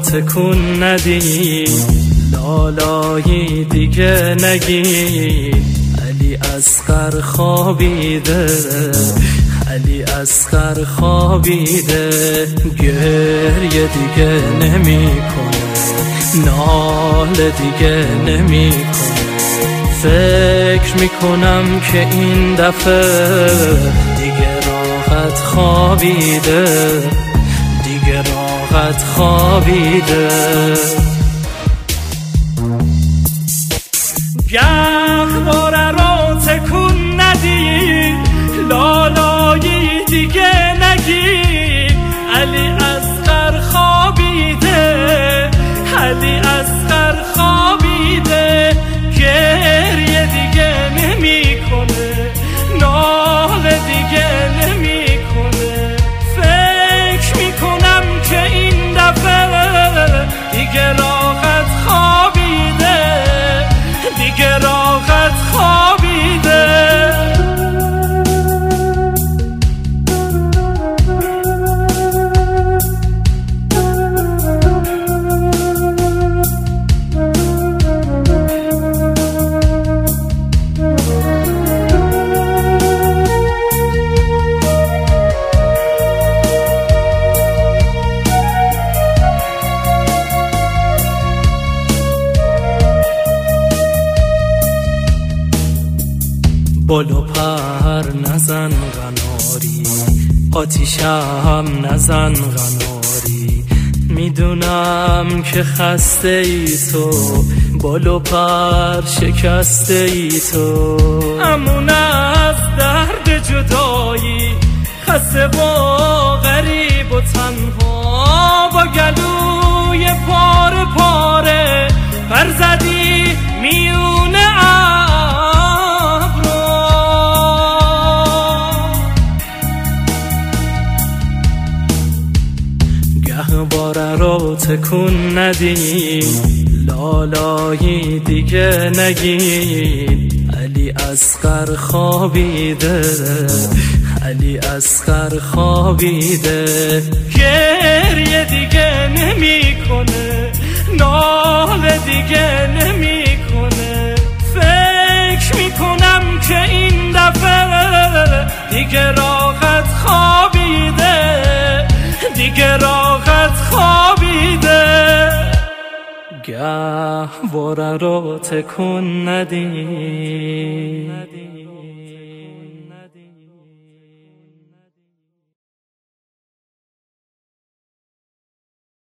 تکون ندی، لالایی دیگه نگی. علی اصغر خوابیده، علی اصغر خوابیده. گریه دیگه نمیکنه، ناله دیگه نمیکنه. فکر میکنم که این دفعه دیگه راحت خوابیده، دیگه راحت خوابیده. گهواره رو تکون ندی، لالایی دیگه نگی. علی اصغر خوابیده، علی اصغر خوابیده. گریه دیگه نمیکنه، ناله دیگه نمیکنه. فکر میکنم که این دفعه دیگه راحت خوابیده، دیگه راحت خوابیده. بال و پر نزن قناری، آتیشم نزن قناری. میدونم که خسته ای تو، بال و پر شکسته ای تو. امون از درد جدایی، خسته و غریب و تنها، با گلوی پاره پاره پر زدی میونه گهواره رو تکون ندی، لالایی دیگه نگی. علی اصغر خوابیده، علی اصغر خوابیده. گریه دیگه نمیکنه، ناله دیگه نمیکنه. فکر میکنم که این دفعه دیگه راحت خوابیده، دیگه راحت خوابیده. گهواره رو تکون ندی.